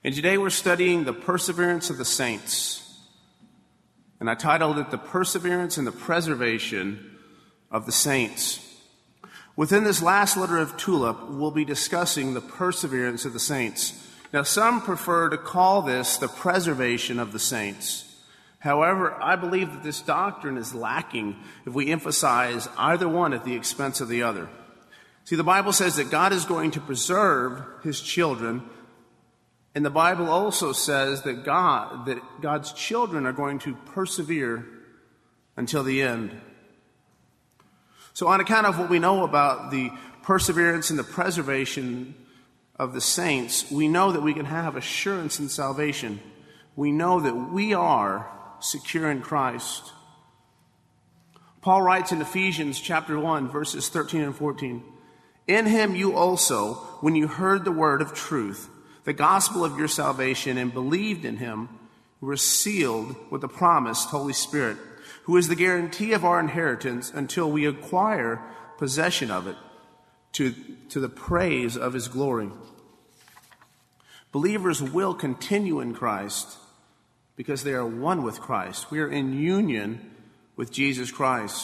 And today we're studying the perseverance of the saints. And I titled it, The Perseverance and the Preservation of the Saints. Within this last letter of Tulip, we'll be discussing the perseverance of the saints. Now, some prefer to call this the preservation of the saints. However, I believe that this doctrine is lacking if we emphasize either one at the expense of the other. See, the Bible says that God is going to preserve his children, and the Bible also says that God's children are going to persevere until the end. So on account of what we know about the perseverance and the preservation of the saints, we know that we can have assurance in salvation. We know that we are secure in Christ. Paul writes in Ephesians chapter 1, verses 13 and 14, "In him you also, when you heard the word of truth, the gospel of your salvation, and believed in him, were sealed with the promised Holy Spirit, who is the guarantee of our inheritance until we acquire possession of it, to the praise of his glory." Believers will continue in Christ because they are one with Christ. We are in union with Jesus Christ.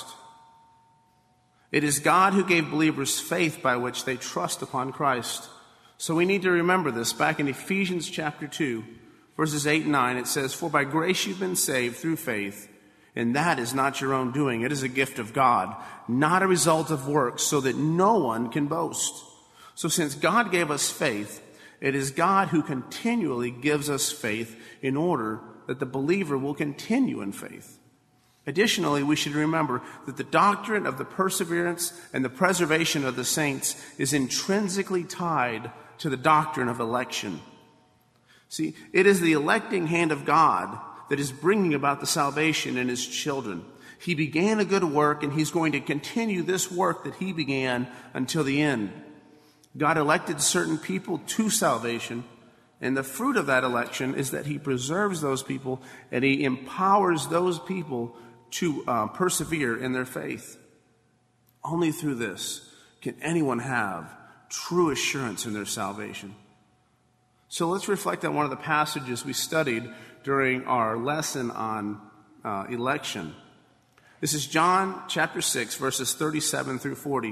It is God who gave believers faith by which they trust upon Christ. So we need to remember this. Back in Ephesians chapter 2, verses 8 and 9, it says, "For by grace you've been saved through faith, and that is not your own doing. It is a gift of God, not a result of works, so that no one can boast." So since God gave us faith, it is God who continually gives us faith in order that the believer will continue in faith. Additionally, we should remember that the doctrine of the perseverance and the preservation of the saints is intrinsically tied to the doctrine of election. See, it is the electing hand of God that is bringing about the salvation in his children. He began a good work, and he's going to continue this work that he began until the end. God elected certain people to salvation, and the fruit of that election is that he preserves those people and he empowers those people to persevere in their faith. Only through this can anyone have true assurance in their salvation. So let's reflect on one of the passages we studied during our lesson on election. This is John chapter 6, verses 37 through 40.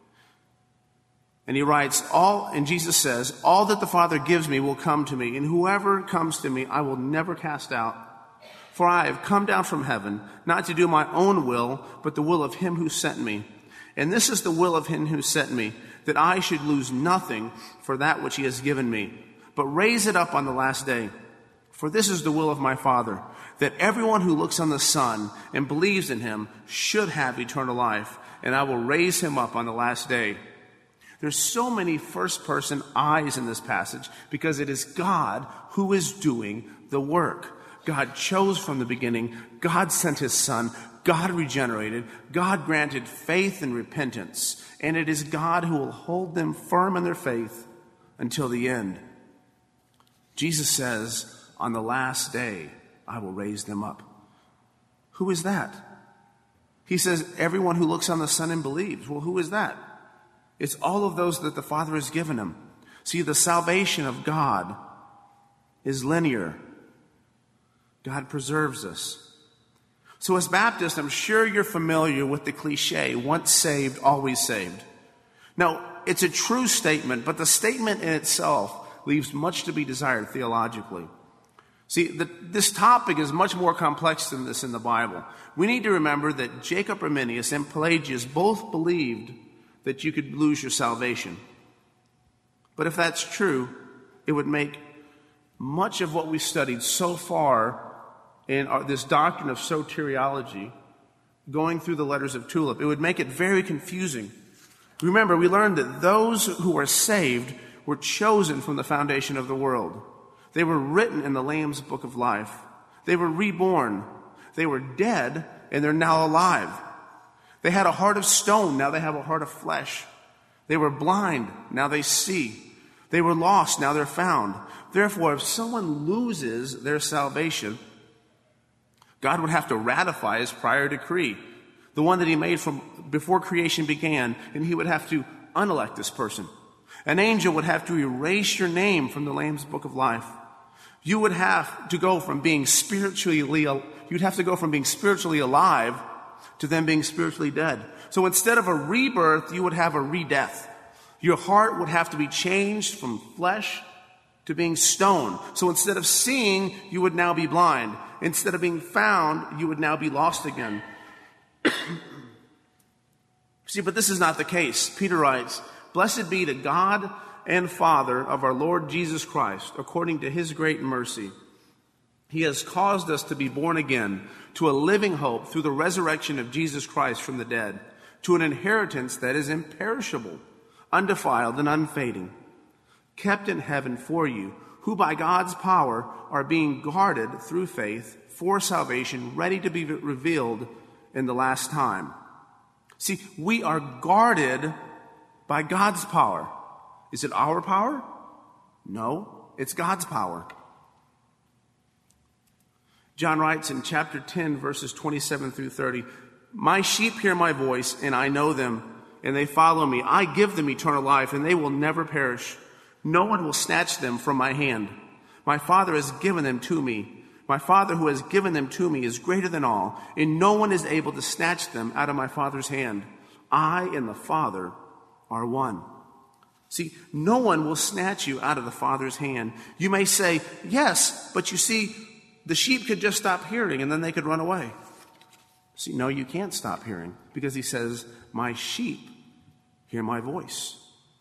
And he writes, and Jesus says, "All that the Father gives me will come to me, and whoever comes to me I will never cast out. For I have come down from heaven, not to do my own will, but the will of him who sent me. And this is the will of him who sent me, that I should lose nothing for that which he has given me, but raise it up on the last day. For this is the will of my Father, that everyone who looks on the Son and believes in him should have eternal life, and I will raise him up on the last day." There's so many first-person I's in this passage because it is God who is doing the work. God chose from the beginning. God sent his Son. God regenerated. God granted faith and repentance. And it is God who will hold them firm in their faith until the end. Jesus says, "On the last day, I will raise them up." Who is that? He says, everyone who looks on the Son and believes. Well, who is that? It's all of those that the Father has given him. See, the salvation of God is linear. God preserves us. So as Baptists, I'm sure you're familiar with the cliche, once saved, always saved. Now, it's a true statement, but the statement in itself leaves much to be desired theologically. See, this topic is much more complex than this in the Bible. We need to remember that Jacob Arminius and Pelagius both believed that you could lose your salvation. But if that's true, it would make much of what we studied so far in this doctrine of soteriology, going through the letters of Tulip, it would make it very confusing. Remember, we learned that those who are saved were chosen from the foundation of the world. They were written in the Lamb's book of life. They were reborn. They were dead, and they're now alive. They had a heart of stone, now they have a heart of flesh. They were blind, now they see. They were lost, now they're found. Therefore, if someone loses their salvation, God would have to ratify his prior decree, the one that he made from before creation began, and he would have to unelect this person. An angel would have to erase your name from the Lamb's book of life. You would have to go from being you'd have to go from being spiritually alive to then being spiritually dead. So instead of a rebirth, you would have a re-death. Your heart would have to be changed from flesh to being stone. So instead of seeing, you would now be blind. Instead of being found, you would now be lost again. See, but this is not the case. Peter writes, "Blessed be to God and Father of our Lord Jesus Christ, according to his great mercy. He has caused us to be born again to a living hope through the resurrection of Jesus Christ from the dead, to an inheritance that is imperishable, undefiled, and unfading, kept in heaven for you, who by God's power are being guarded through faith for salvation, ready to be revealed in the last time." See, we are guarded by God's power. Is it our power? No, it's God's power. John writes in chapter 10, verses 27 through 30, "My sheep hear my voice, and I know them, and they follow me. I give them eternal life, and they will never perish. No one will snatch them from my hand. My Father has given them to me. My Father who has given them to me is greater than all, and no one is able to snatch them out of my Father's hand. I and the Father are one." See, no one will snatch you out of the Father's hand. You may say, "Yes, but you see, the sheep could just stop hearing and then they could run away." See, no, you can't stop hearing, because he says, "My sheep hear my voice."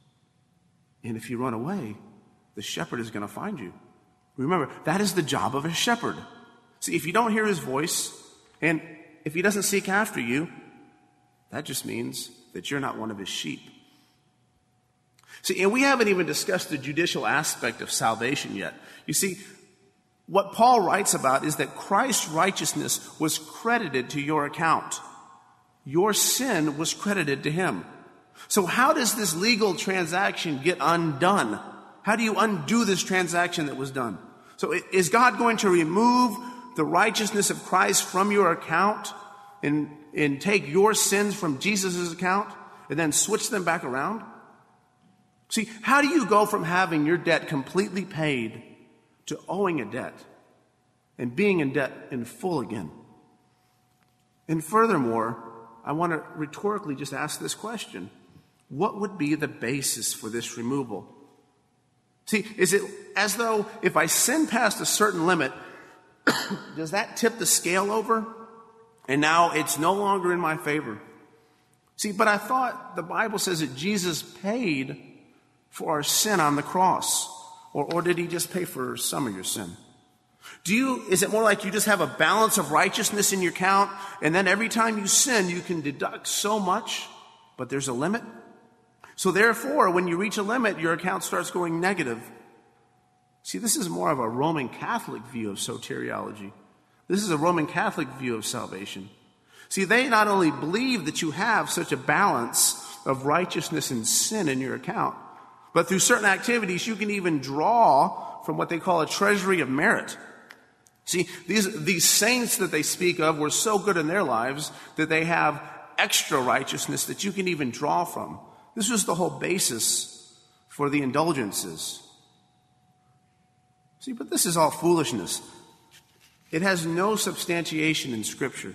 And if you run away, the shepherd is going to find you. Remember, that is the job of a shepherd. See, if you don't hear his voice, and if he doesn't seek after you, that just means that you're not one of his sheep. See, and we haven't even discussed the judicial aspect of salvation yet. You see, what Paul writes about is that Christ's righteousness was credited to your account. Your sin was credited to him. So how does this legal transaction get undone? How do you undo this transaction that was done? So is God going to remove the righteousness of Christ from your account and take your sins from Jesus' account and then switch them back around? See, how do you go from having your debt completely paid to owing a debt and being in debt in full again? And furthermore, I want to rhetorically just ask this question. What would be the basis for this removal? See, is it as though if I sin past a certain limit, does that tip the scale over? And now it's no longer in my favor. See, but I thought the Bible says that Jesus paid for our sin on the cross. Or did he just pay for some of your sin? Is it more like you just have a balance of righteousness in your account, and then every time you sin, you can deduct so much, but there's a limit? So therefore, when you reach a limit, your account starts going negative. See, this is more of a Roman Catholic view of soteriology. This is a Roman Catholic view of salvation. See, they not only believe that you have such a balance of righteousness and sin in your account, but through certain activities, you can even draw from what they call a treasury of merit. See, these saints that they speak of were so good in their lives that they have extra righteousness that you can even draw from. This was the whole basis for the indulgences. See, but this is all foolishness. It has no substantiation in Scripture.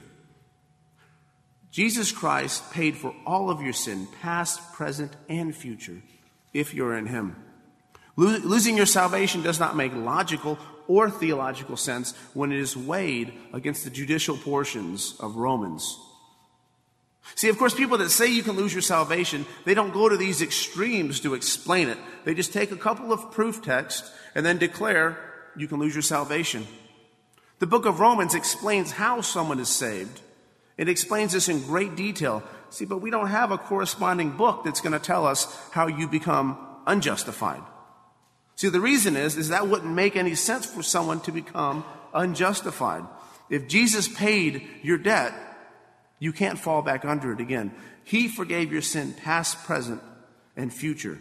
Jesus Christ paid for all of your sin, past, present, and future, if you're in him. Losing your salvation does not make logical or theological sense when it is weighed against the judicial portions of Romans. See, of course, people that say you can lose your salvation, they don't go to these extremes to explain it. They just take a couple of proof texts and then declare you can lose your salvation. The book of Romans explains how someone is saved. It explains this in great detail. See, but we don't have a corresponding book that's going to tell us how you become unjustified. See, the reason is that wouldn't make any sense for someone to become unjustified. If Jesus paid your debt, you can't fall back under it again. He forgave your sin past, present, and future.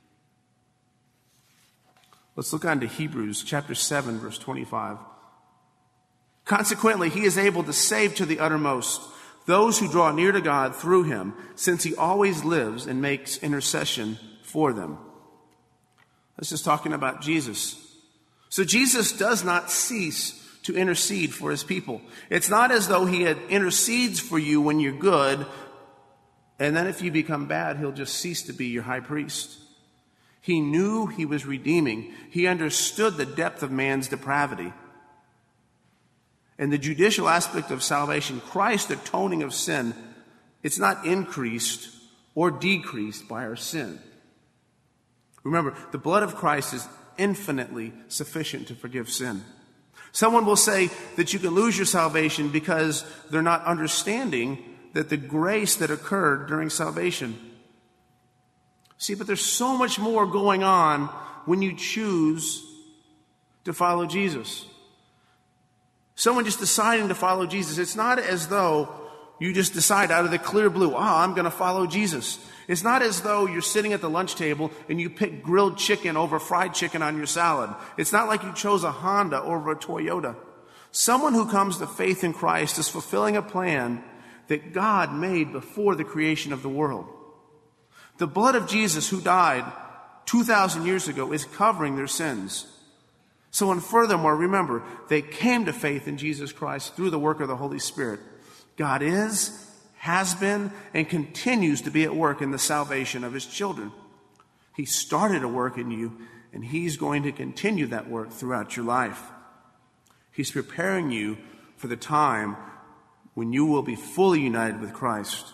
Let's look on to Hebrews chapter 7, verse 25. Consequently, he is able to save to the uttermost those who draw near to God through him, since he always lives and makes intercession for them. This is talking about Jesus. So Jesus does not cease to intercede for his people. It's not as though he intercedes for you when you're good, and then if you become bad, he'll just cease to be your high priest. He knew he was redeeming. He understood the depth of man's depravity. And the judicial aspect of salvation, Christ's atoning of sin, it's not increased or decreased by our sin. Remember, the blood of Christ is infinitely sufficient to forgive sin. Someone will say that you can lose your salvation because they're not understanding that the grace that occurred during salvation. See, but there's so much more going on when you choose to follow Jesus. Someone just deciding to follow Jesus, it's not as though you just decide out of the clear blue, I'm going to follow Jesus. It's not as though you're sitting at the lunch table and you pick grilled chicken over fried chicken on your salad. It's not like you chose a Honda over a Toyota. Someone who comes to faith in Christ is fulfilling a plan that God made before the creation of the world. The blood of Jesus, who died 2,000 years ago, is covering their sins. So, and furthermore, remember, they came to faith in Jesus Christ through the work of the Holy Spirit. God is, has been, and continues to be at work in the salvation of his children. He started a work in you, and he's going to continue that work throughout your life. He's preparing you for the time when you will be fully united with Christ.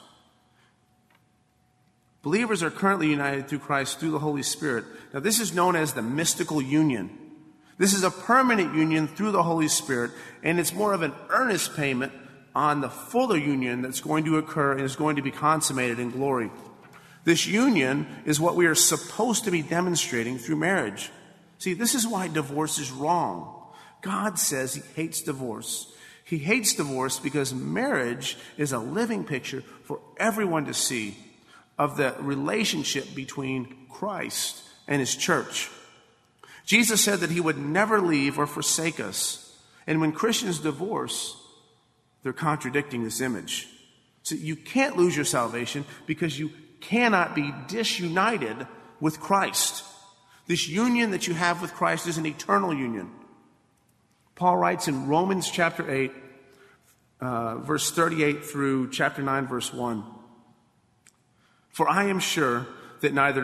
Believers are currently united through Christ through the Holy Spirit. Now, this is known as the mystical union. This is a permanent union through the Holy Spirit, and it's more of an earnest payment on the fuller union that's going to occur and is going to be consummated in glory. This union is what we are supposed to be demonstrating through marriage. See, this is why divorce is wrong. God says he hates divorce. He hates divorce because marriage is a living picture for everyone to see of the relationship between Christ and his church. Jesus said that he would never leave or forsake us. And when Christians divorce, they're contradicting this image. So you can't lose your salvation because you cannot be disunited with Christ. This union that you have with Christ is an eternal union. Paul writes in Romans chapter 8, verse 38 through chapter 9, verse 1. For I am sure that neither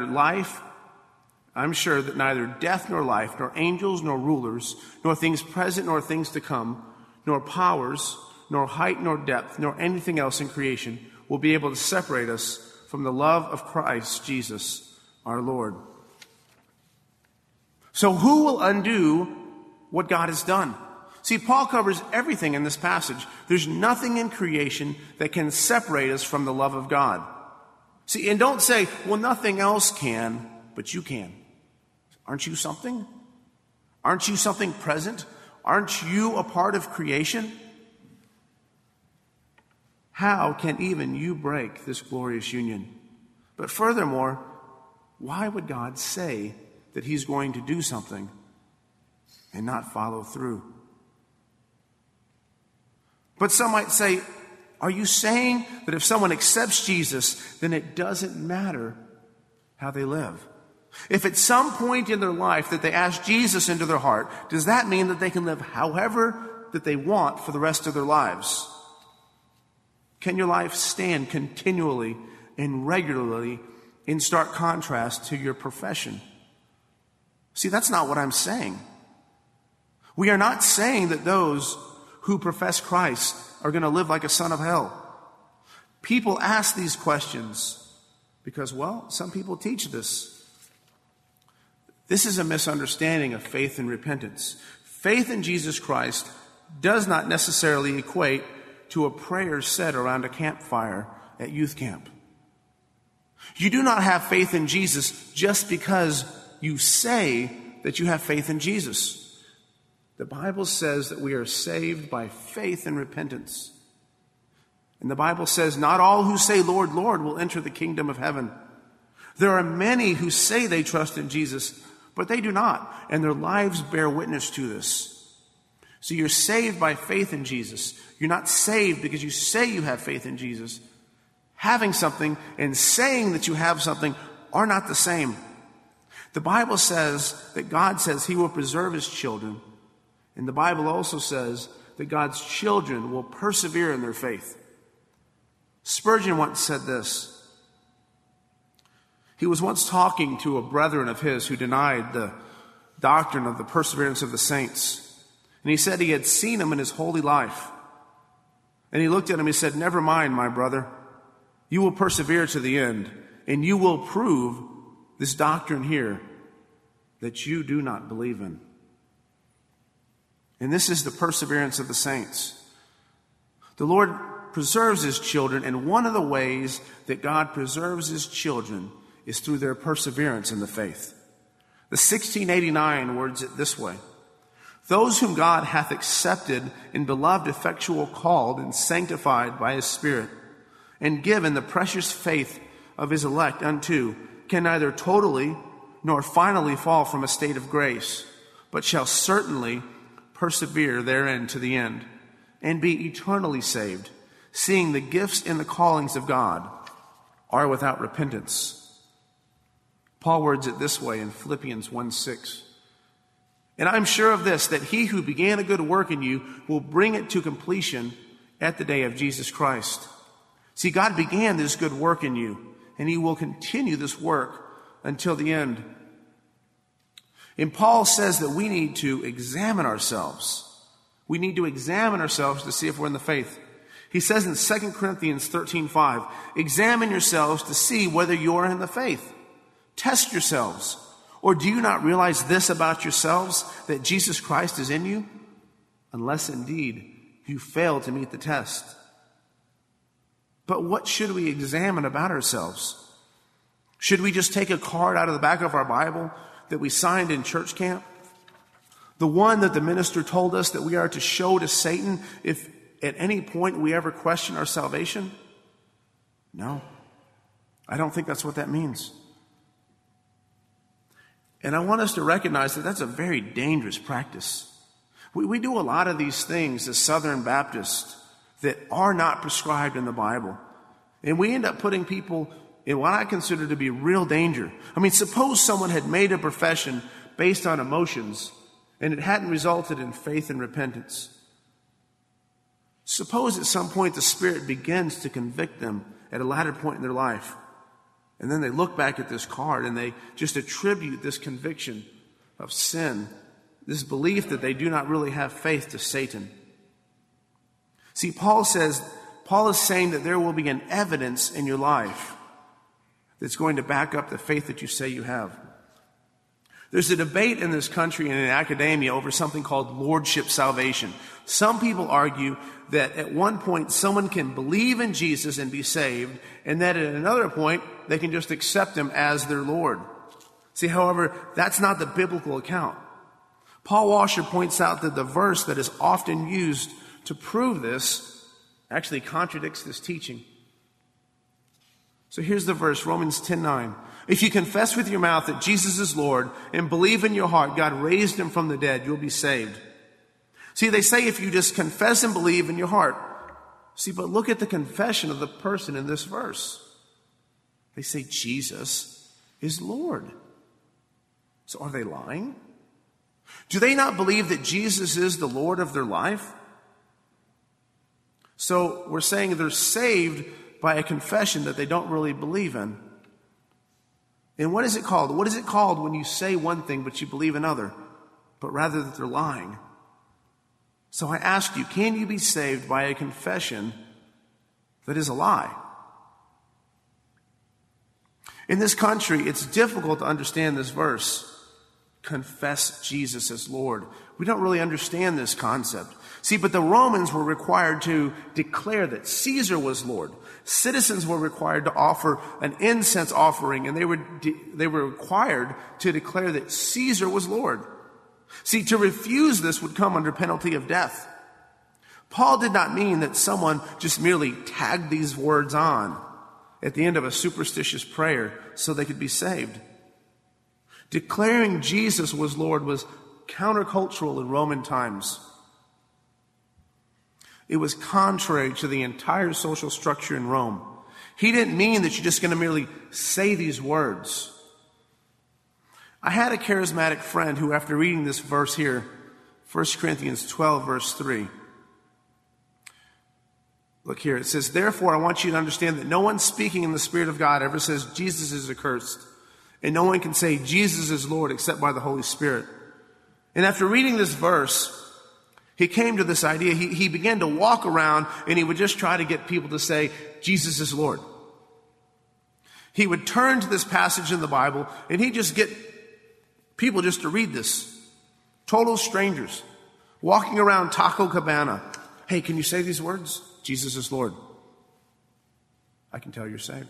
death nor life, nor angels nor rulers, nor things present nor things to come, nor powers, nor height nor depth, nor anything else in creation will be able to separate us from the love of Christ Jesus our Lord. So who will undo what God has done? See, Paul covers everything in this passage. There's nothing in creation that can separate us from the love of God. See, and don't say, well, nothing else can, but you can. Aren't you something? Aren't you something present? Aren't you a part of creation? How can even you break this glorious union? But furthermore, why would God say that he's going to do something and not follow through? But some might say, are you saying that if someone accepts Jesus, then it doesn't matter how they live? If at some point in their life that they ask Jesus into their heart, does that mean that they can live however that they want for the rest of their lives? Can your life stand continually and regularly in stark contrast to your profession? See, that's not what I'm saying. We are not saying that those who profess Christ are going to live like a son of hell. People ask these questions because, well, some people teach this. This is a misunderstanding of faith and repentance. Faith in Jesus Christ does not necessarily equate to a prayer said around a campfire at youth camp. You do not have faith in Jesus just because you say that you have faith in Jesus. The Bible says that we are saved by faith and repentance. And the Bible says not all who say, Lord, Lord, will enter the kingdom of heaven. There are many who say they trust in Jesus, but they do not, and their lives bear witness to this. So you're saved by faith in Jesus. You're not saved because you say you have faith in Jesus. Having something and saying that you have something are not the same. The Bible says that God says he will preserve his children. And the Bible also says that God's children will persevere in their faith. Spurgeon once said this. He was once talking to a brethren of his who denied the doctrine of the perseverance of the saints. And he said he had seen him in his holy life. And he looked at him and he said, "Never mind, my brother. You will persevere to the end, and you will prove this doctrine here that you do not believe in." And this is the perseverance of the saints. The Lord preserves his children, and one of the ways that God preserves his children is through their perseverance in the faith. The 1689 words it this way: "Those whom God hath accepted in beloved effectual called and sanctified by his Spirit, and given the precious faith of his elect unto, can neither totally nor finally fall from a state of grace, but shall certainly persevere therein to the end, and be eternally saved, seeing the gifts and the callings of God are without repentance." Paul words it this way in Philippians 1:6. "And I'm sure of this, that he who began a good work in you will bring it to completion at the day of Jesus Christ." See, God began this good work in you, and he will continue this work until the end. And Paul says that we need to examine ourselves. We need to examine ourselves to see if we're in the faith. He says in 2 Corinthians 13:5, "Examine yourselves to see whether you're in the faith. Test yourselves. Or do you not realize this about yourselves, that Jesus Christ is in you? Unless indeed you fail to meet the test." But what should we examine about ourselves? Should we just take a card out of the back of our Bible that we signed in church camp? The one that the minister told us that we are to show to Satan if at any point we ever question our salvation? No, I don't think that's what that means. And I want us to recognize that that's a very dangerous practice. We do a lot of these things as Southern Baptists that are not prescribed in the Bible. And we end up putting people in what I consider to be real danger. I mean, suppose someone had made a profession based on emotions and it hadn't resulted in faith and repentance. Suppose at some point the Spirit begins to convict them at a latter point in their life. And then they look back at this card and they just attribute this conviction of sin, this belief that they do not really have faith, to Satan. See, Paul is saying that there will be an evidence in your life that's going to back up the faith that you say you have. There's a debate in this country and in academia over something called lordship salvation. Some people argue that at one point someone can believe in Jesus and be saved, and that at another point they can just accept him as their Lord. See, however, that's not the biblical account. Paul Washer points out that the verse that is often used to prove this actually contradicts this teaching. So here's the verse, Romans 10:9. "If you confess with your mouth that Jesus is Lord and believe in your heart God raised him from the dead, you'll be saved." See, they say if you just confess and believe in your heart. See, but look at the confession of the person in this verse. They say Jesus is Lord. So are they lying? Do they not believe that Jesus is the Lord of their life? So we're saying they're saved by a confession that they don't really believe in. And what is it called? What is it called when you say one thing but you believe another, but rather that they're lying? So I ask you, can you be saved by a confession that is a lie? In this country, it's difficult to understand this verse. Confess Jesus as Lord. We don't really understand this concept. See, but the Romans were required to declare that Caesar was Lord. Citizens were required to offer an incense offering, and they were required to declare that Caesar was Lord. See, to refuse this would come under penalty of death. Paul did not mean that someone just merely tagged these words on at the end of a superstitious prayer so they could be saved. Declaring Jesus was Lord was countercultural in Roman times. It was contrary to the entire social structure in Rome. He didn't mean that you're just going to merely say these words. I had a charismatic friend who, after reading this verse here, 1 Corinthians 12, verse 3, look here, it says, "Therefore I want you to understand that no one speaking in the Spirit of God ever says Jesus is accursed, and no one can say Jesus is Lord except by the Holy Spirit." And after reading this verse, he came to this idea. He began to walk around and he would just try to get people to say Jesus is Lord. He would turn to this passage in the Bible and he'd just get people just to read this. Total strangers walking around Taco Cabana. "Hey, can you say these words? Jesus is Lord." "I can tell you're saved."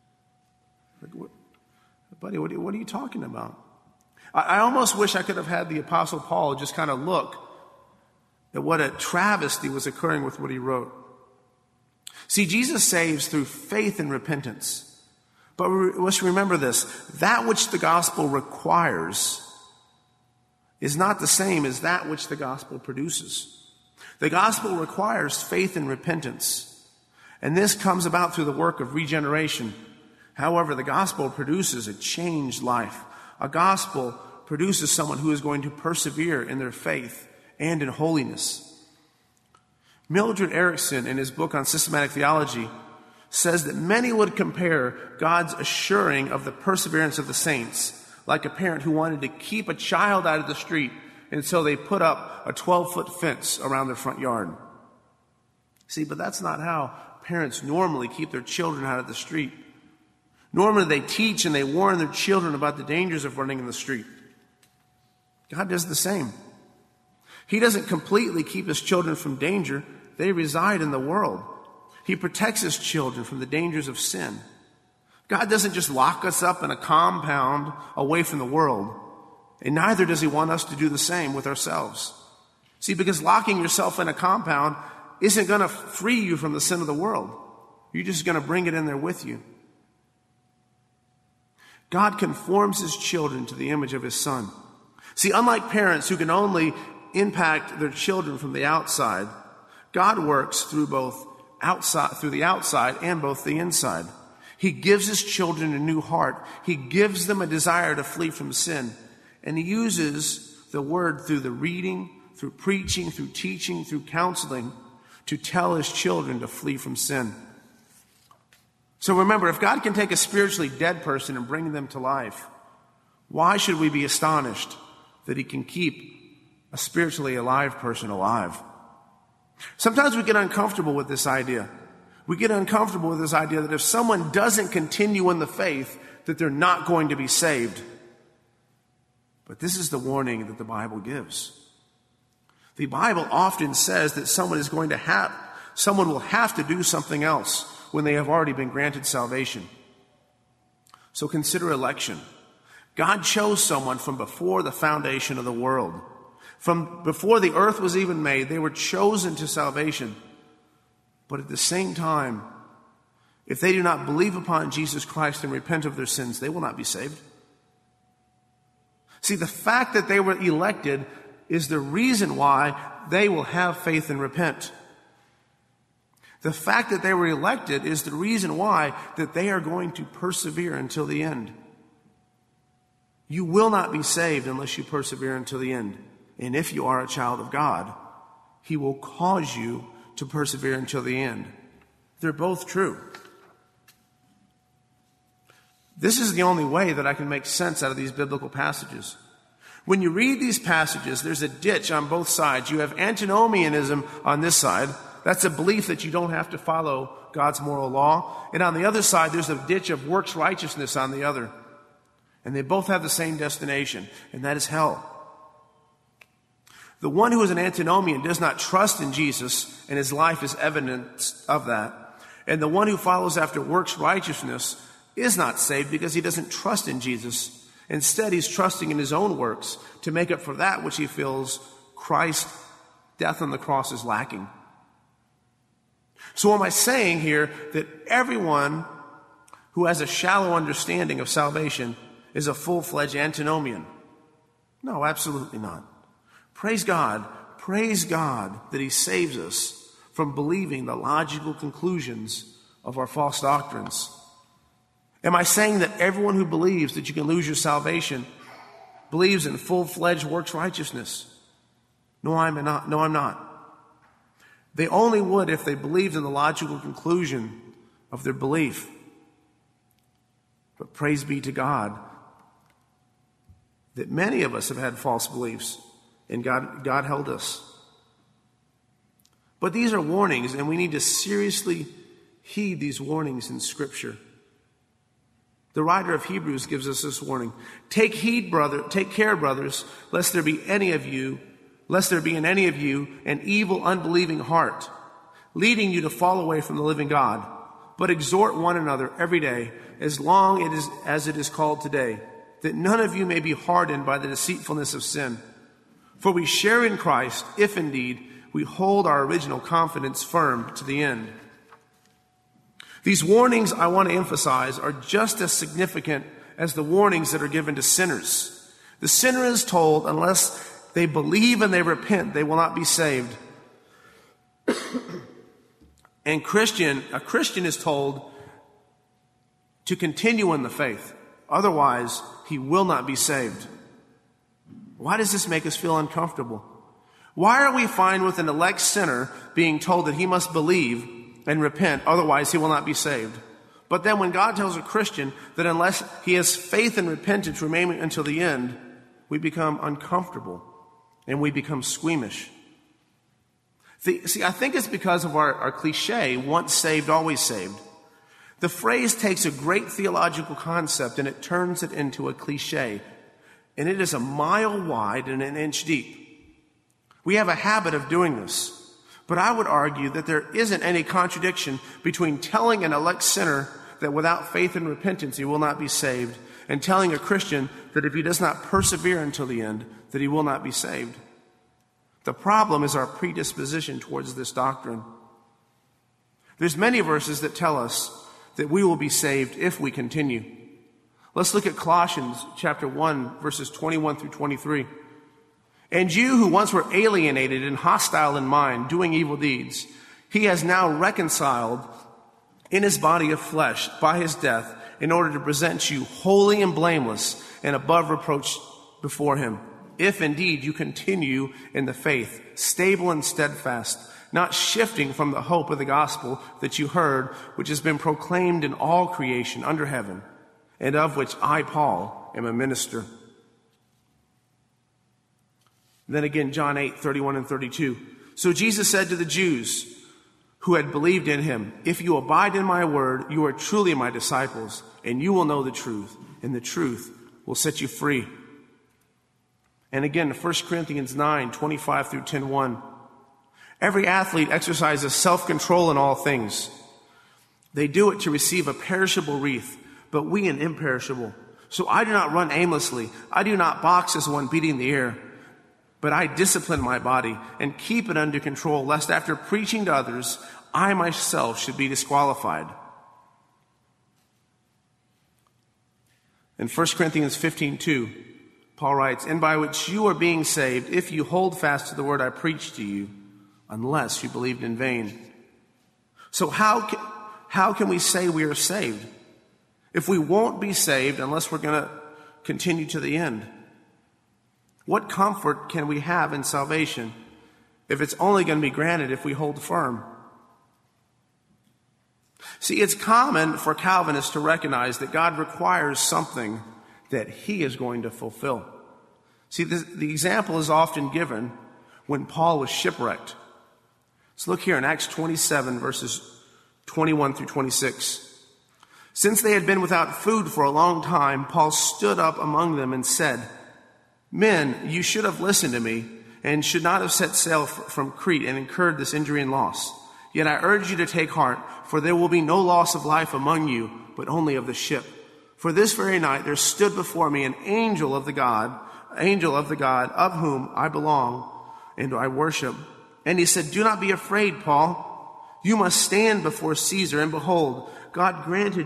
"Buddy, what are you talking about?" I almost wish I could have had the Apostle Paul just kind of look at what a travesty was occurring with what he wrote. See, Jesus saves through faith and repentance. But we must remember this: that which the gospel requires is not the same as that which the gospel produces. The gospel requires faith and repentance, and this comes about through the work of regeneration. However, the gospel produces a changed life. A gospel produces someone who is going to persevere in their faith and in holiness. Mildred Erickson, in his book on systematic theology, says that many would compare God's assuring of the perseverance of the saints like a parent who wanted to keep a child out of the street until they put up a 12-foot fence around their front yard. See, but that's not how parents normally keep their children out of the street. Normally they teach and they warn their children about the dangers of running in the street. God does the same. He doesn't completely keep his children from danger. They reside in the world. He protects his children from the dangers of sin. God doesn't just lock us up in a compound away from the world, and neither does he want us to do the same with ourselves. See, because locking yourself in a compound isn't going to free you from the sin of the world. You're just going to bring it in there with you. God conforms his children to the image of his Son. See, unlike parents who can only impact their children from the outside, God works through the outside and both the inside. He gives his children a new heart. He gives them a desire to flee from sin. And he uses the word through the reading, through preaching, through teaching, through counseling to tell his children to flee from sin. So remember, if God can take a spiritually dead person and bring them to life, why should we be astonished that he can keep a spiritually alive person alive? Sometimes we get uncomfortable with this idea. We get uncomfortable with this idea that if someone doesn't continue in the faith, that they're not going to be saved. But this is the warning that the Bible gives. The Bible often says that someone will have to do something else when they have already been granted salvation. So consider election. God chose someone from before the foundation of the world. From before the earth was even made, they were chosen to salvation. But at the same time, if they do not believe upon Jesus Christ and repent of their sins, they will not be saved. See, the fact that they were elected is the reason why they will have faith and repent. The fact that they were elected is the reason why that they are going to persevere until the end. You will not be saved unless you persevere until the end. And if you are a child of God, he will cause you to persevere until the end. They're both true. This is the only way that I can make sense out of these biblical passages. When you read these passages, there's a ditch on both sides. You have antinomianism on this side. That's a belief that you don't have to follow God's moral law. And on the other side, there's a ditch of works righteousness on the other. And they both have the same destination, and that is hell. The one who is an antinomian does not trust in Jesus, and his life is evidence of that. And the one who follows after works righteousness is not saved because he doesn't trust in Jesus. Instead, he's trusting in his own works to make up for that which he feels Christ's death on the cross is lacking. So am I saying here that everyone who has a shallow understanding of salvation is a full-fledged antinomian? No, absolutely not. Praise God that he saves us from believing the logical conclusions of our false doctrines. Am I saying that everyone who believes that you can lose your salvation believes in full-fledged works righteousness. No, I'm not. No, I'm not. They only would if they believed in the logical conclusion of their belief. But praise be to God that many of us have had false beliefs, and God held us. But these are warnings, and we need to seriously heed these warnings in Scripture. The writer of Hebrews gives us this warning. Take care, brothers, lest there be in any of you an evil, unbelieving heart, leading you to fall away from the living God. But exhort one another every day, as long as it is called today, that none of you may be hardened by the deceitfulness of sin. For we share in Christ, if indeed we hold our original confidence firm to the end. These warnings, I want to emphasize, are just as significant as the warnings that are given to sinners. The sinner is told, unless they believe and they repent, they will not be saved. And a Christian is told to continue in the faith. Otherwise, he will not be saved. Why does this make us feel uncomfortable? Why are we fine with an elect sinner being told that he must believe and repent, otherwise he will not be saved? But then when God tells a Christian that unless he has faith and repentance remaining until the end, we become uncomfortable and we become squeamish. See, I think it's because of our cliche, once saved, always saved. The phrase takes a great theological concept and it turns it into a cliche. And it is a mile wide and an inch deep. We have a habit of doing this. But I would argue that there isn't any contradiction between telling an elect sinner that without faith and repentance he will not be saved, and telling a Christian that if he does not persevere until the end, that he will not be saved. The problem is our predisposition towards this doctrine. There's many verses that tell us that we will be saved if we continue. Let's look at Colossians chapter 1, verses 21 through 23. And you who once were alienated and hostile in mind, doing evil deeds, he has now reconciled in his body of flesh by his death, in order to present you holy and blameless and above reproach before him. If indeed you continue in the faith, stable and steadfast, not shifting from the hope of the gospel that you heard, which has been proclaimed in all creation under heaven, and of which I, Paul, am a minister. Then again, John 8, 31 and 32. So Jesus said to the Jews who had believed in him, if you abide in my word, you are truly my disciples, and you will know the truth, and the truth will set you free. And again, 1 Corinthians 9, 25 through 10:1. Every athlete exercises self-control in all things. They do it to receive a perishable wreath, but we an imperishable. So I do not run aimlessly. I do not box as one beating the air. But I discipline my body and keep it under control, lest after preaching to others, I myself should be disqualified. In 1 Corinthians 15:2, Paul writes, and by which you are being saved, if you hold fast to the word I preached to you, unless you believed in vain. So how can we say we are saved if we won't be saved unless we're going to continue to the end? What comfort can we have in salvation if it's only going to be granted if we hold firm? See, it's common for Calvinists to recognize that God requires something that he is going to fulfill. See, the example is often given when Paul was shipwrecked. Let's look here in Acts 27, verses 21 through 26. Since they had been without food for a long time, Paul stood up among them and said, men, you should have listened to me and should not have set sail from Crete and incurred this injury and loss. Yet I urge you to take heart, for there will be no loss of life among you, but only of the ship. For this very night there stood before me an angel of the God of whom I belong and I worship. And he said, do not be afraid, Paul. You must stand before Caesar, and behold, God is granted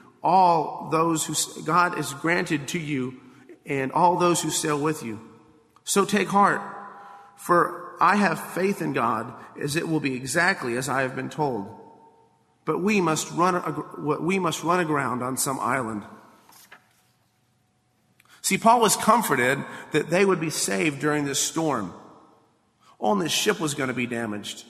to you and all those who sail with you. So take heart, for I have faith in God, as it will be exactly as I have been told. But we must run aground on some island. See, Paul was comforted that they would be saved during this storm. Only the ship was going to be damaged.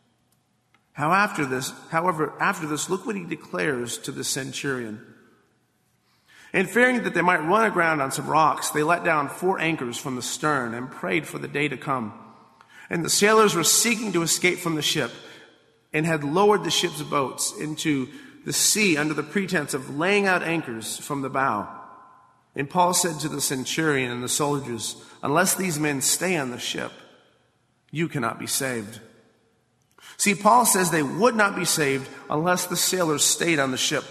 However, after this, look what he declares to the centurion. And fearing that they might run aground on some rocks, they let down 4 anchors from the stern and prayed for the day to come. And the sailors were seeking to escape from the ship and had lowered the ship's boats into the sea under the pretense of laying out anchors from the bow. And Paul said to the centurion and the soldiers, "Unless these men stay on the ship, you cannot be saved." See, Paul says they would not be saved unless the sailors stayed on the ship.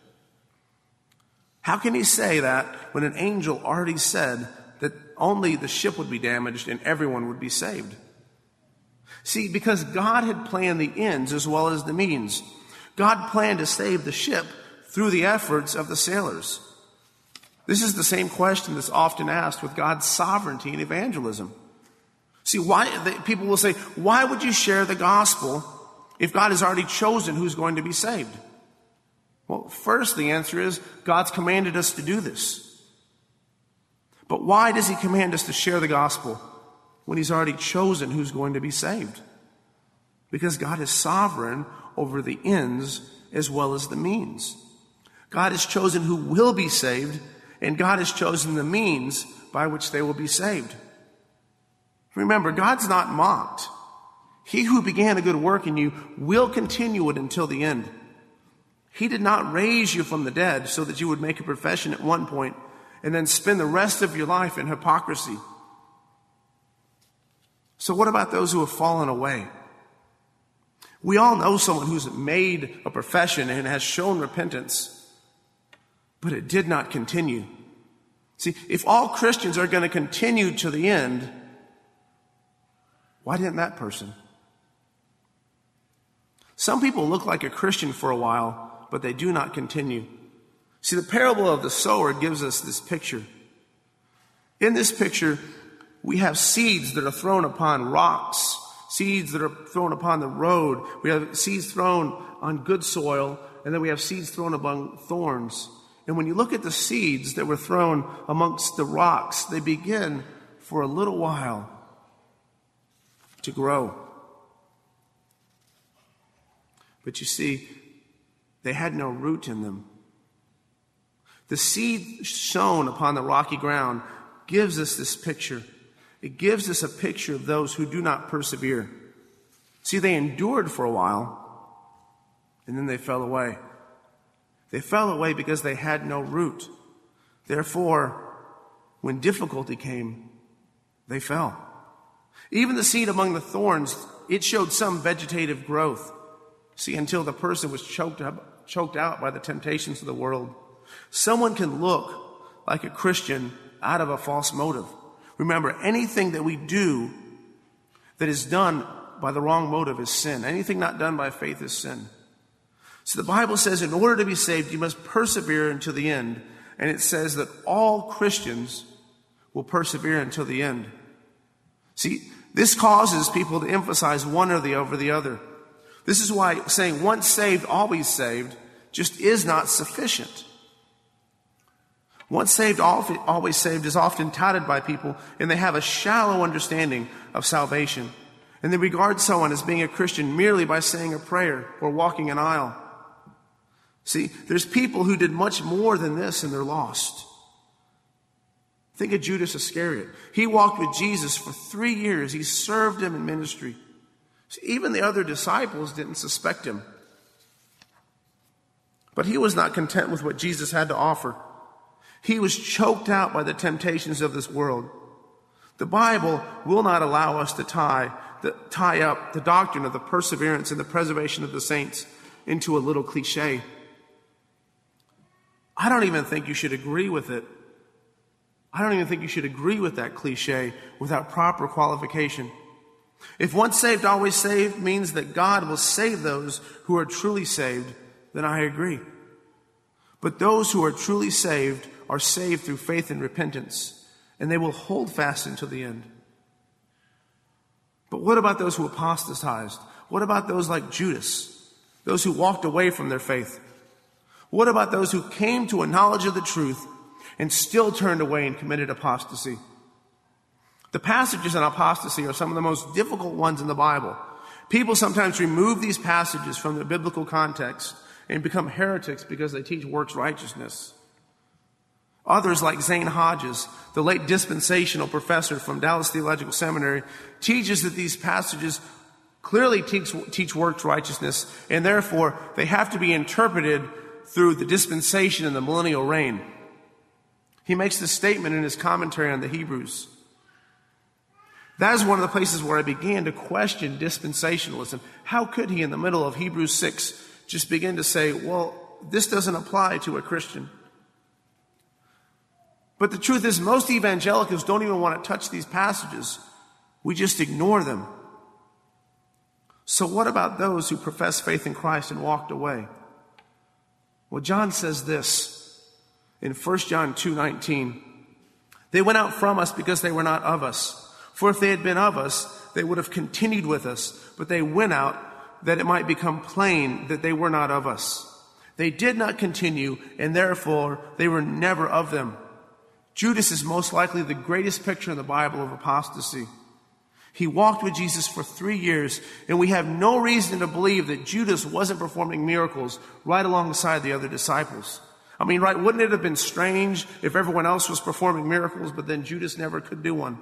How can he say that when an angel already said that only the ship would be damaged and everyone would be saved? See, because God had planned the ends as well as the means. God planned to save the ship through the efforts of the sailors. This is the same question that's often asked with God's sovereignty in evangelism. See, people will say, why would you share the gospel if God has already chosen who's going to be saved? Well, first, the answer is God's commanded us to do this. But why does he command us to share the gospel when he's already chosen who's going to be saved? Because God is sovereign over the ends as well as the means. God has chosen who will be saved, and God has chosen the means by which they will be saved. Remember, God's not mocked. He who began a good work in you will continue it until the end. He did not raise you from the dead so that you would make a profession at one point and then spend the rest of your life in hypocrisy. So what about those who have fallen away? We all know someone who's made a profession and has shown repentance, but it did not continue. See, if all Christians are going to continue to the end, why didn't that person? Some people look like a Christian for a while, but they do not continue. See, the parable of the sower gives us this picture. In this picture, we have seeds that are thrown upon rocks, seeds that are thrown upon the road. We have seeds thrown on good soil, and then we have seeds thrown among thorns. And when you look at the seeds that were thrown amongst the rocks, they begin for a little while to grow. But you see, they had no root in them. The seed sown upon the rocky ground gives us this picture. It gives us a picture of those who do not persevere. See, they endured for a while, and then they fell away. They fell away because they had no root. Therefore, when difficulty came, they fell. Even the seed among the thorns, it showed some vegetative growth. See, until the person was choked out by the temptations of the world. Someone can look like a Christian out of a false motive. Remember, anything that we do that is done by the wrong motive is sin. Anything not done by faith is sin. So the Bible says in order to be saved, you must persevere until the end. And it says that all Christians will persevere until the end. See, this causes people to emphasize one or the over the other. This is why saying once saved, always saved just is not sufficient. Once saved, always saved is often touted by people, and they have a shallow understanding of salvation. And they regard someone as being a Christian merely by saying a prayer or walking an aisle. See, there's people who did much more than this and they're lost. Think of Judas Iscariot. He walked with Jesus for 3 years. He served him in ministry. See, even the other disciples didn't suspect him. But he was not content with what Jesus had to offer. He was choked out by the temptations of this world. The Bible will not allow us to tie up the doctrine of the perseverance and the preservation of the saints into a little cliche. I don't even think you should agree with it. I don't even think you should agree with that cliche without proper qualification. If once saved, always saved means that God will save those who are truly saved, then I agree. But those who are truly saved are saved through faith and repentance, and they will hold fast until the end. But what about those who apostatized? What about those like Judas, those who walked away from their faith? What about those who came to a knowledge of the truth and still turned away and committed apostasy. The passages on apostasy are some of the most difficult ones in the Bible. People sometimes remove these passages from their biblical context and become heretics because they teach works righteousness. Others, like Zane Hodges, the late dispensational professor from Dallas Theological Seminary, teaches that these passages clearly teach works righteousness, and therefore they have to be interpreted through the dispensation and the millennial reign. He makes this statement in his commentary on the Hebrews. That is one of the places where I began to question dispensationalism. How could he, in the middle of Hebrews 6, just begin to say, well, this doesn't apply to a Christian? But the truth is, most evangelicals don't even want to touch these passages. We just ignore them. So what about those who profess faith in Christ and walked away? Well, John says this in 1 John 2:19. They went out from us because they were not of us. For if they had been of us, they would have continued with us. But they went out that it might become plain that they were not of us. They did not continue, and therefore they were never of them. Judas is most likely the greatest picture in the Bible of apostasy. He walked with Jesus for 3 years, and we have no reason to believe that Judas wasn't performing miracles right alongside the other disciples. I mean, right, wouldn't it have been strange if everyone else was performing miracles, but then Judas never could do one?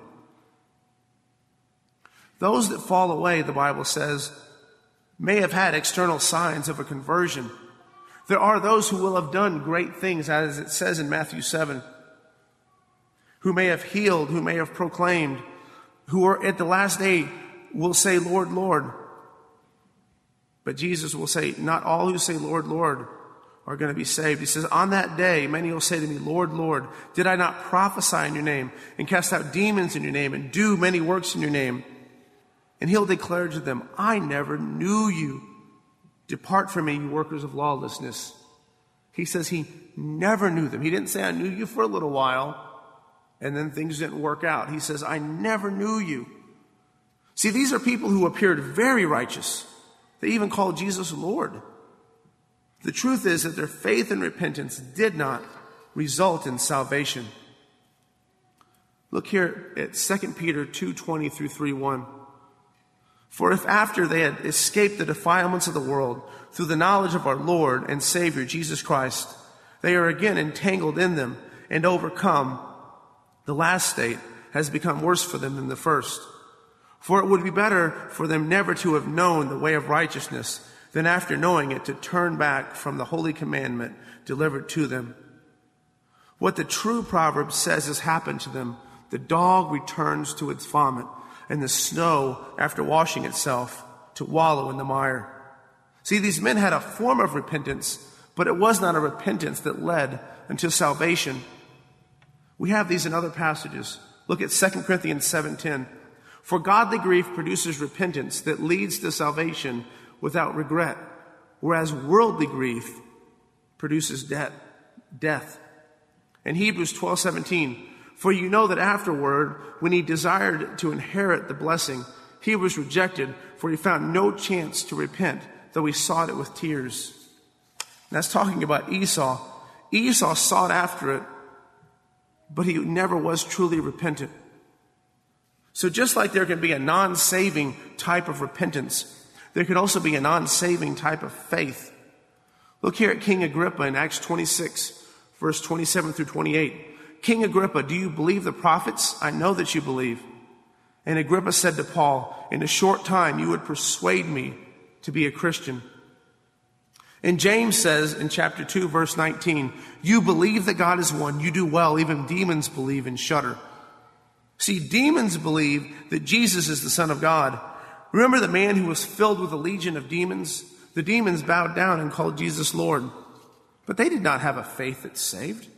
Those that fall away, the Bible says, may have had external signs of a conversion. There are those who will have done great things, as it says in Matthew 7, who may have healed, who may have proclaimed, who are at the last day will say, Lord, Lord. But Jesus will say, not all who say, Lord, Lord, are going to be saved. He says, on that day, many will say to me, Lord, Lord, did I not prophesy in your name and cast out demons in your name and do many works in your name? And he'll declare to them, I never knew you. Depart from me, you workers of lawlessness. He says he never knew them. He didn't say, I knew you for a little while, and then things didn't work out. He says, I never knew you. See, these are people who appeared very righteous. They even called Jesus Lord. The truth is that their faith and repentance did not result in salvation. Look here at 2 Peter 2:20 through 3:1. For if after they had escaped the defilements of the world through the knowledge of our Lord and Savior Jesus Christ, they are again entangled in them and overcome, the last state has become worse for them than the first. For it would be better for them never to have known the way of righteousness than after knowing it to turn back from the holy commandment delivered to them. What the true proverb says has happened to them. The dog returns to its vomit, and the snow after washing itself to wallow in the mire. See, these men had a form of repentance, but it was not a repentance that led unto salvation. We have these in other passages. Look at 2 Corinthians 7:10. For godly grief produces repentance that leads to salvation without regret, whereas worldly grief produces death. In Hebrews 12:17, for you know that afterward, when he desired to inherit the blessing, he was rejected, for he found no chance to repent, though he sought it with tears. And that's talking about Esau. Esau sought after it, but he never was truly repentant. So just like there can be a non-saving type of repentance, there can also be a non-saving type of faith. Look here at King Agrippa in Acts 26, verse 27 through 28. King Agrippa, do you believe the prophets? I know that you believe. And Agrippa said to Paul, in a short time you would persuade me to be a Christian. And James says in chapter 2, verse 19, you believe that God is one. You do well. Even demons believe and shudder. See, demons believe that Jesus is the Son of God. Remember the man who was filled with a legion of demons? The demons bowed down and called Jesus Lord. But they did not have a faith that saved.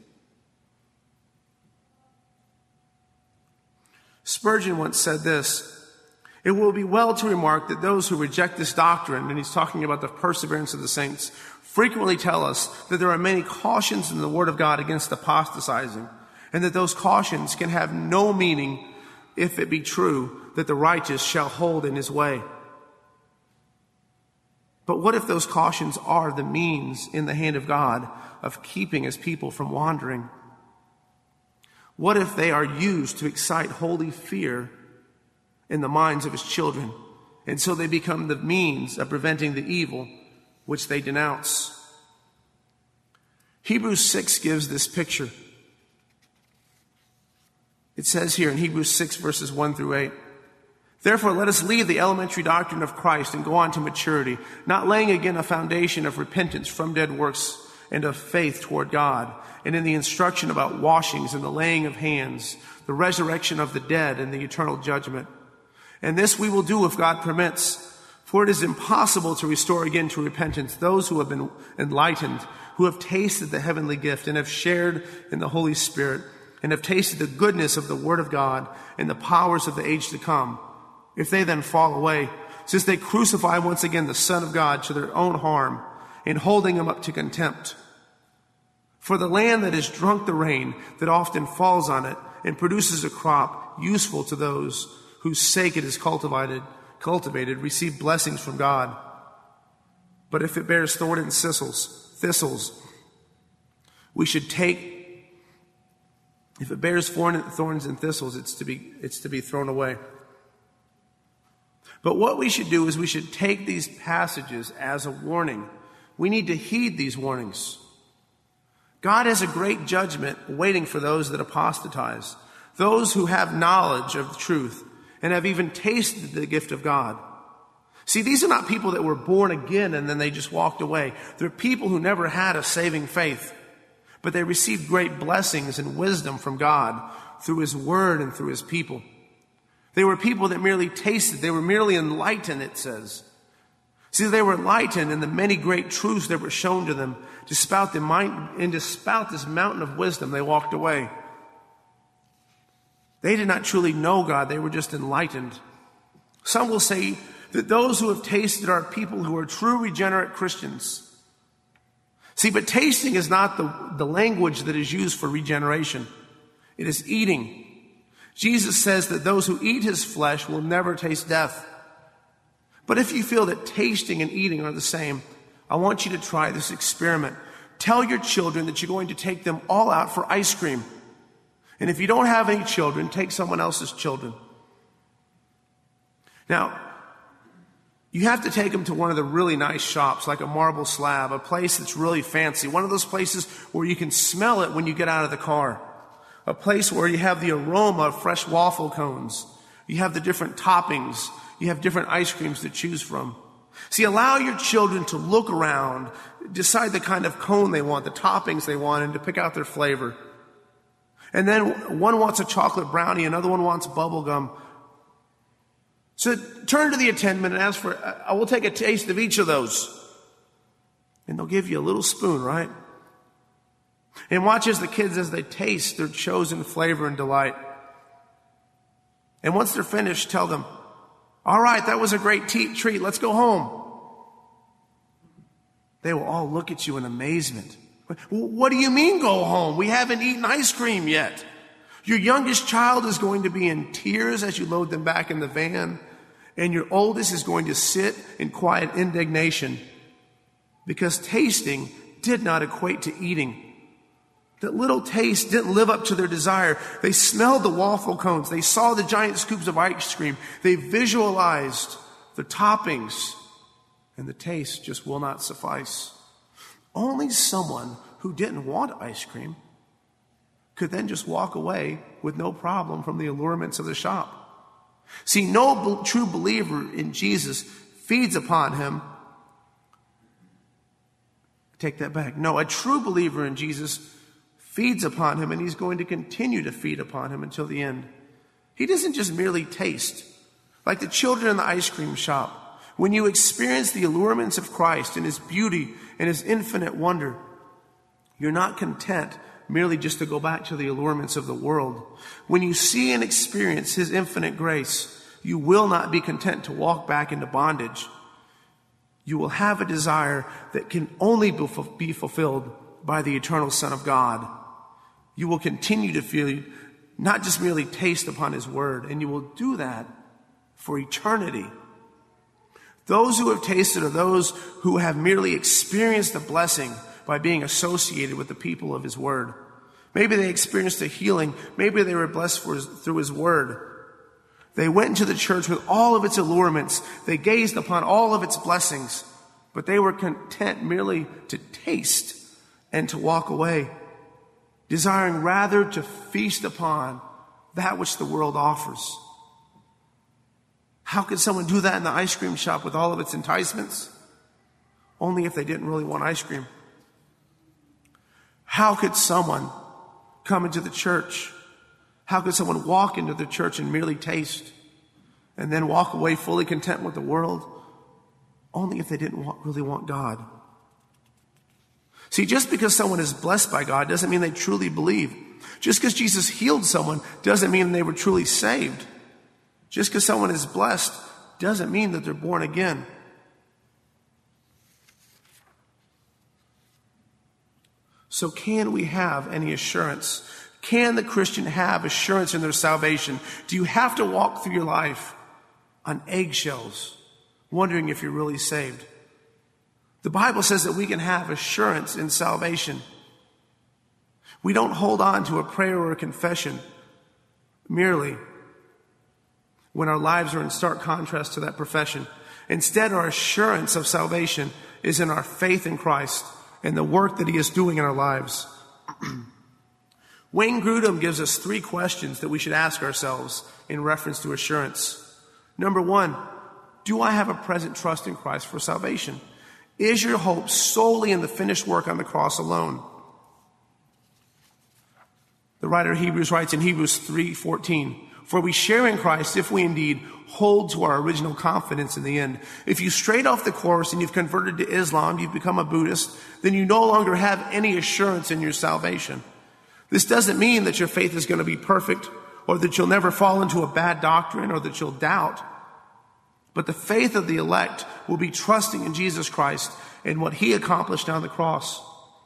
Spurgeon once said this, it will be well to remark that those who reject this doctrine, and he's talking about the perseverance of the saints, frequently tell us that there are many cautions in the Word of God against apostatizing, and that those cautions can have no meaning if it be true that the righteous shall hold in his way. But what if those cautions are the means in the hand of God of keeping his people from wandering? What if they are used to excite holy fear in the minds of his children, and so they become the means of preventing the evil which they denounce? Hebrews 6 gives this picture. It says here in Hebrews 6 verses 1 through 8, "Therefore let us leave the elementary doctrine of Christ and go on to maturity, not laying again a foundation of repentance from dead works and of faith toward God, and in the instruction about washings and the laying of hands, the resurrection of the dead and the eternal judgment. And this we will do if God permits, for it is impossible to restore again to repentance those who have been enlightened, who have tasted the heavenly gift and have shared in the Holy Spirit, and have tasted the goodness of the Word of God and the powers of the age to come. If they then fall away, since they crucify once again the Son of God to their own harm, in holding him up to contempt. For the land that has drunk the rain that often falls on it and produces a crop useful to those whose sake it is cultivated, receive blessings from God. But if it bears thorns and thistles, if it bears thorns and thistles, it's to be thrown away. But what we should do is we should take these passages as a warning. We need to heed these warnings. God has a great judgment waiting for those that apostatize, those who have knowledge of the truth and have even tasted the gift of God. See, these are not people that were born again and then they just walked away. They're people who never had a saving faith, but they received great blessings and wisdom from God through his word and through his people. They were people that merely tasted. They were merely enlightened, it says. See, they were enlightened in the many great truths that were shown to them. To spout this mountain of wisdom, they walked away. They did not truly know God. They were just enlightened. Some will say that those who have tasted are people who are true regenerate Christians. See, but tasting is not the language that is used for regeneration. It is eating. Jesus says that those who eat his flesh will never taste death. But if you feel that tasting and eating are the same, I want you to try this experiment. Tell your children that you're going to take them all out for ice cream. And if you don't have any children, take someone else's children. Now, you have to take them to one of the really nice shops, like a Marble Slab, a place that's really fancy. One of those places where you can smell it when you get out of the car. A place where you have the aroma of fresh waffle cones. You have the different toppings. You have different ice creams to choose from. See, allow your children to look around, decide the kind of cone they want, the toppings they want, and to pick out their flavor. And then one wants a chocolate brownie, another one wants bubble gum. So turn to the attendant and ask for, I will take a taste of each of those. And they'll give you a little spoon, right? And watch as the kids, as they taste their chosen flavor and delight. And once they're finished, tell them, all right, that was a great treat. Let's go home. They will all look at you in amazement. What do you mean go home? We haven't eaten ice cream yet. Your youngest child is going to be in tears as you load them back in the van. And your oldest is going to sit in quiet indignation because tasting did not equate to eating. That little taste didn't live up to their desire. They smelled the waffle cones. They saw the giant scoops of ice cream. They visualized the toppings, and the taste just will not suffice. Only someone who didn't want ice cream could then just walk away with no problem from the allurements of the shop. See, no true believer in Jesus feeds upon him. Take that back. No, a true believer in Jesus feeds upon him, and he's going to continue to feed upon him until the end. He doesn't just merely taste. Like the children in the ice cream shop, when you experience the allurements of Christ and his beauty and his infinite wonder, you're not content merely just to go back to the allurements of the world. When you see and experience his infinite grace, you will not be content to walk back into bondage. You will have a desire that can only be fulfilled by the eternal Son of God. You will continue to feel, not just merely taste upon his word, and you will do that for eternity. Those who have tasted are those who have merely experienced the blessing by being associated with the people of his word. Maybe they experienced a healing. Maybe they were blessed through his word. They went into the church with all of its allurements. They gazed upon all of its blessings, but they were content merely to taste and to walk away, desiring rather to feast upon that which the world offers. How could someone do that in the ice cream shop with all of its enticements? Only if they didn't really want ice cream. How could someone come into the church? How could someone walk into the church and merely taste and then walk away fully content with the world? Only if they didn't really want God. See, just because someone is blessed by God doesn't mean they truly believe. Just because Jesus healed someone doesn't mean they were truly saved. Just because someone is blessed doesn't mean that they're born again. So can we have any assurance? Can the Christian have assurance in their salvation? Do you have to walk through your life on eggshells, wondering if you're really saved? The Bible says that we can have assurance in salvation. We don't hold on to a prayer or a confession merely when our lives are in stark contrast to that profession. Instead, our assurance of salvation is in our faith in Christ and the work that he is doing in our lives. Wayne Grudem gives us 3 questions that we should ask ourselves in reference to assurance. Number 1, do I have a present trust in Christ for salvation? Is your hope solely in the finished work on the cross alone? The writer of Hebrews writes in Hebrews 3:14, for we share in Christ if we indeed hold to our original confidence in the end. If you strayed off the course and you've converted to Islam, you've become a Buddhist, then you no longer have any assurance in your salvation. This doesn't mean that your faith is going to be perfect or that you'll never fall into a bad doctrine or that you'll doubt. But the faith of the elect will be trusting in Jesus Christ and what he accomplished on the cross.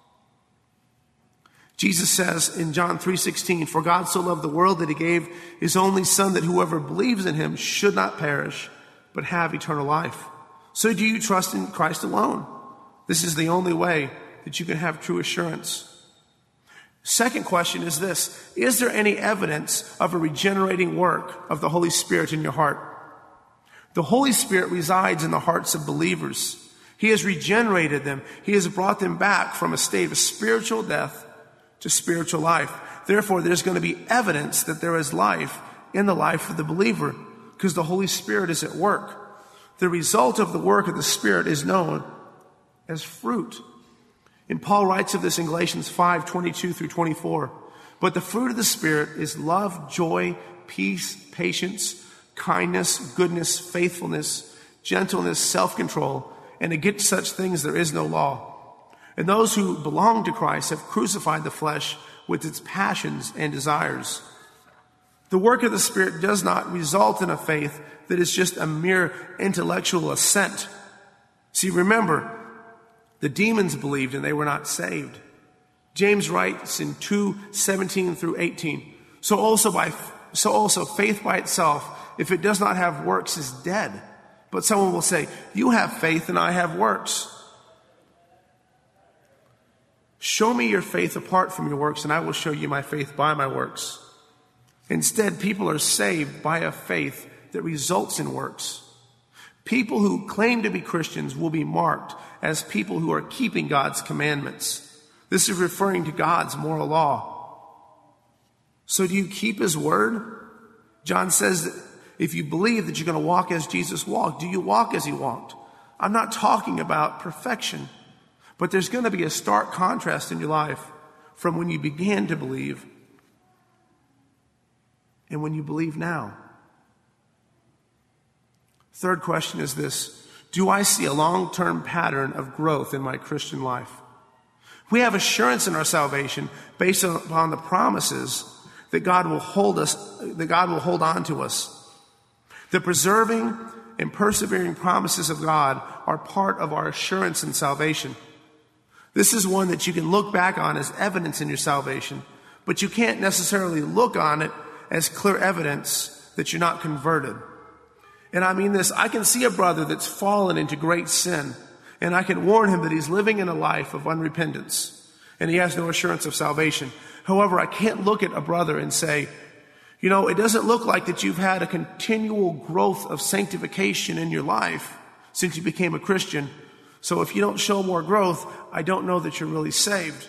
Jesus says in John 3:16, for God so loved the world that he gave his only son that whoever believes in him should not perish, but have eternal life. So do you trust in Christ alone? This is the only way that you can have true assurance. Second question is this: is there any evidence of a regenerating work of the Holy Spirit in your heart? The Holy Spirit resides in the hearts of believers. He has regenerated them. He has brought them back from a state of spiritual death to spiritual life. Therefore, there's going to be evidence that there is life in the life of the believer because the Holy Spirit is at work. The result of the work of the Spirit is known as fruit. And Paul writes of this in Galatians 5:22 through 24. But the fruit of the Spirit is love, joy, peace, patience, kindness, goodness, faithfulness, gentleness, self-control, and against such things there is no law. And those who belong to Christ have crucified the flesh with its passions and desires. The work of the Spirit does not result in a faith that is just a mere intellectual assent. See, remember, the demons believed and they were not saved. James writes in 2:17 through 18, so also faith by itself, if it does not have works, is dead. But someone will say, you have faith and I have works. Show me your faith apart from your works, and I will show you my faith by my works. Instead, people are saved by a faith that results in works. People who claim to be Christians will be marked as people who are keeping God's commandments. This is referring to God's moral law. So do you keep his word? John says that if you believe that you're going to walk as Jesus walked, do you walk as he walked? I'm not talking about perfection. But there's going to be a stark contrast in your life from when you began to believe and when you believe now. Third question is this: do I see a long-term pattern of growth in my Christian life? We have assurance in our salvation based upon the promises that God will hold on to us. The preserving and persevering promises of God are part of our assurance in salvation. This is one that you can look back on as evidence in your salvation, but you can't necessarily look on it as clear evidence that you're not converted. And I mean this: I can see a brother that's fallen into great sin, and I can warn him that he's living in a life of unrepentance. and he has no assurance of salvation. However, I can't look at a brother and say, you know, it doesn't look like that you've had a continual growth of sanctification in your life since you became a Christian. So if you don't show more growth, I don't know that you're really saved.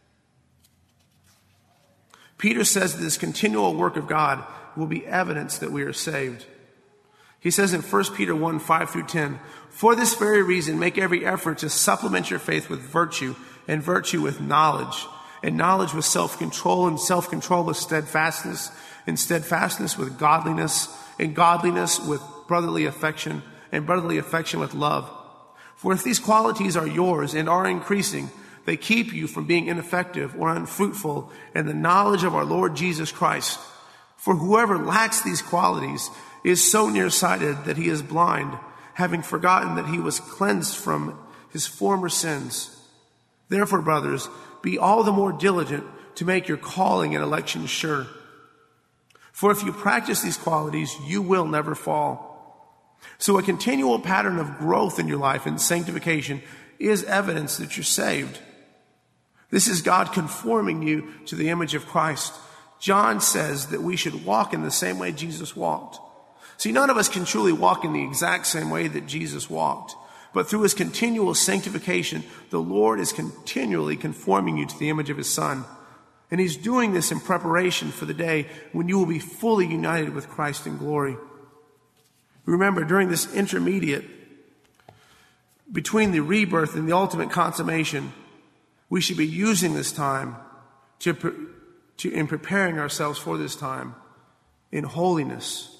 Peter says that this continual work of God will be evidence that we are saved. He says in 1 Peter 1, 5 through 10, "For this very reason, make every effort to supplement your faith with virtue, and virtue with knowledge, and knowledge with self-control, and self-control with steadfastness, and steadfastness with godliness, and godliness with brotherly affection, and brotherly affection with love. For if these qualities are yours and are increasing, they keep you from being ineffective or unfruitful in the knowledge of our Lord Jesus Christ. For whoever lacks these qualities is so nearsighted that he is blind, having forgotten that he was cleansed from his former sins. Therefore, brothers, be all the more diligent to make your calling and election sure. For if you practice these qualities, you will never fall." So a continual pattern of growth in your life and sanctification is evidence that you're saved. This is God conforming you to the image of Christ. John says that we should walk in the same way Jesus walked. See, none of us can truly walk in the exact same way that Jesus walked. But through his continual sanctification, the Lord is continually conforming you to the image of his Son. And he's doing this in preparation for the day when you will be fully united with Christ in glory. Remember, during this intermediate between the rebirth and the ultimate consummation, we should be using this time in preparing ourselves for this time in holiness.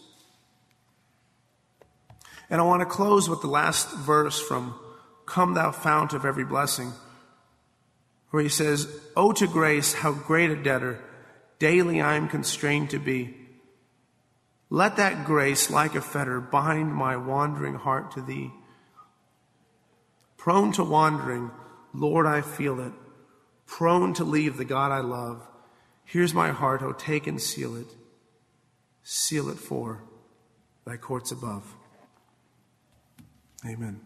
And I want to close with the last verse from "Come Thou Fount of Every Blessing," where he says, "Oh, to grace, how great a debtor daily I am constrained to be. Let that grace, like a fetter, bind my wandering heart to thee. Prone to wandering, Lord, I feel it. Prone to leave the God I love. Here's my heart, oh, take and seal it. Seal it for thy courts above." Amen.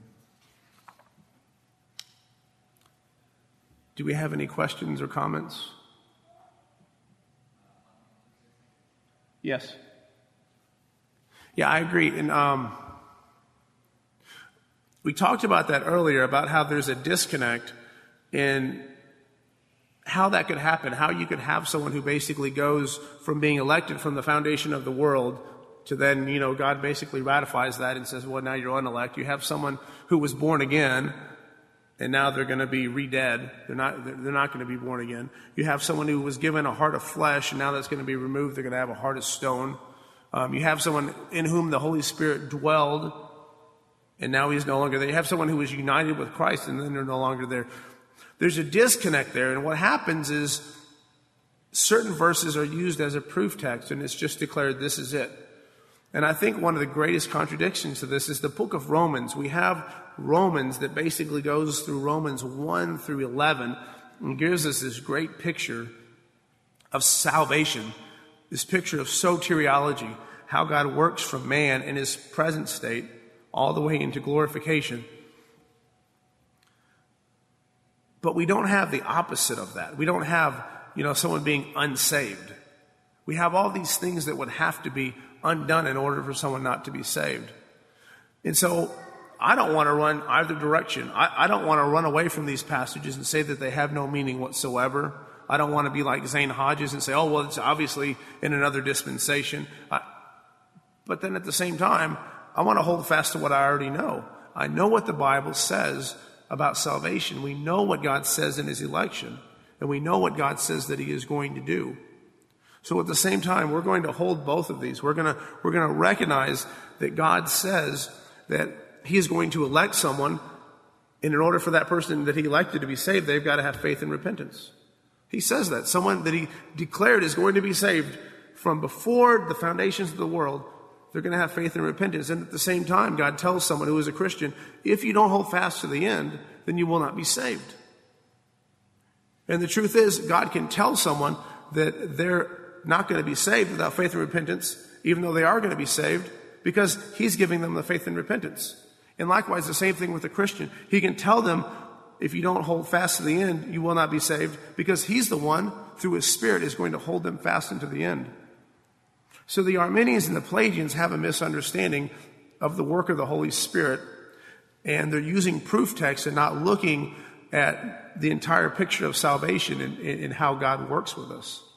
Do we have any questions or comments? Yes. Yeah, I agree. And we talked about that earlier, about how there's a disconnect in how that could happen, how you could have someone who basically goes from being elected from the foundation of the world to then, God basically ratifies that and says, well, now you're unelect. You have someone who was born again, and now they're going to be re-dead. They're not going to be born again. You have someone who was given a heart of flesh, and now that's going to be removed. They're going to have a heart of stone. You have someone in whom the Holy Spirit dwelled, and now he's no longer there. You have someone who was united with Christ, and then they're no longer there. There's a disconnect there, and what happens is certain verses are used as a proof text, and it's just declared this is it. And I think one of the greatest contradictions to this is the book of Romans. We have Romans that basically goes through Romans 1 through 11 and gives us this great picture of salvation, this picture of soteriology, how God works from man in his present state all the way into glorification. But we don't have the opposite of that. We don't have, someone being unsaved. We have all these things that would have to be undone in order for someone not to be saved. And so I don't want to run either direction. I don't want to run away from these passages and say that they have no meaning whatsoever. I don't want to be like Zane Hodges and say, oh, well, it's obviously in another dispensation. But then at the same time, I want to hold fast to what I already know. I know what the Bible says about salvation. We know what God says in his election, and we know what God says that he is going to do. So at the same time, we're going to hold both of these. We're going to recognize that God says that he is going to elect someone, and in order for that person that he elected to be saved, they've got to have faith and repentance. He says that. Someone that he declared is going to be saved from before the foundations of the world, they're going to have faith and repentance. And at the same time, God tells someone who is a Christian, if you don't hold fast to the end, then you will not be saved. And the truth is, God can tell someone that they're not going to be saved without faith and repentance, even though they are going to be saved, because he's giving them the faith and repentance. And likewise, the same thing with a Christian. He can tell them if you don't hold fast to the end, you will not be saved, because he's the one, through his Spirit, is going to hold them fast unto the end. So the Arminians and the Pelagians have a misunderstanding of the work of the Holy Spirit, and they're using proof texts and not looking at the entire picture of salvation and how God works with us.